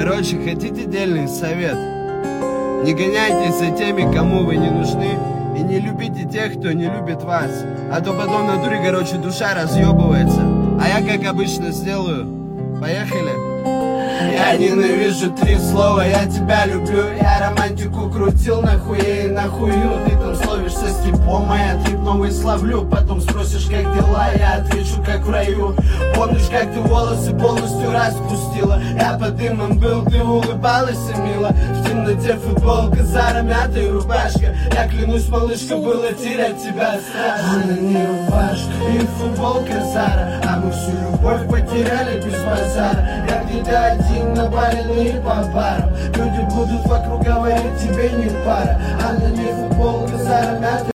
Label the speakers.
Speaker 1: Короче, хотите дельный совет? Не гоняйтесь за теми, кому вы не нужны, и не любите тех, кто не любит вас. А то потом в натуре, короче, душа разъебывается. А я, как обычно, сделаю. Поехали? Я ненавижу 3 слова, я тебя люблю. Я романтику крутил нахуе и нахую. Ты там словишься с типом, а я тип новый славлю. Потом спросишь, как дела, я отвечу, как в раю. Помнишь, как ты волосы полностью распустила? Я под дымом был, ты улыбалась мило. В темноте футболка, Зара, мятая рубашка. Я клянусь, малышка, было терять тебя страшно. А на ней рубашка и футболка Зара, а мы всю любовь потеряли без базара. Я где-то один наваленный по барам. Люди будут вокруг говорить, тебе не пара. А на ней футболка Зара, мятая